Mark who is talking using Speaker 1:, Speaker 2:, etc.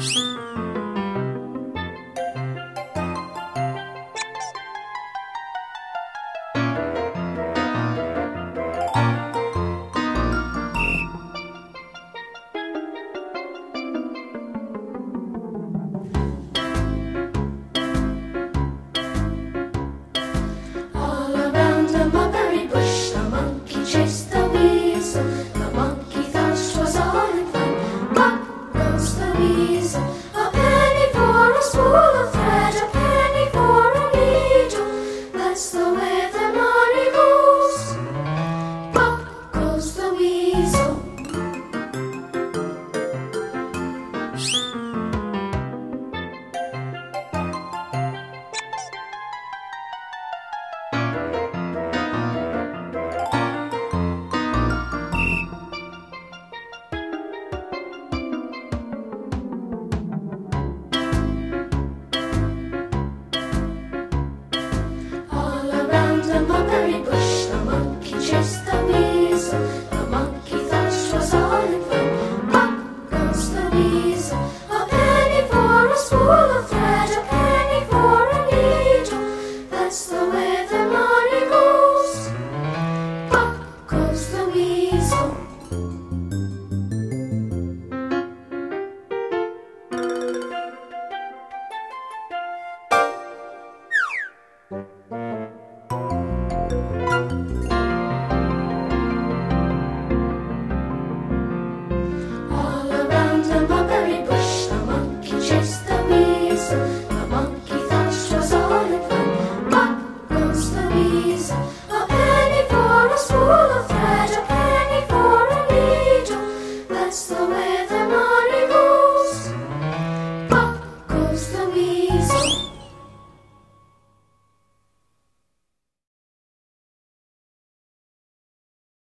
Speaker 1: All around the mulberry bush, the monkey chased the weasel. The monkey thought 'twas all in fun. Pop goes the weasel. A penny for a spool of thread, a penny for a needle. That's the way the money goes. Pop goes the weasel. All around the mulberry bush, the monkey chased the weasel. The monkey thought 'twas all in fun. Pop goes the weasel. A penny for a spool of thread, a penny for a needle. That's the way the money goes. Pop goes the weasel. All around the mulberry bush, the monkey chased the weasel. The monkey thought 'twas all in fun. Pop goes the weasel. A penny for a spool of thread, a penny for a needle. That's the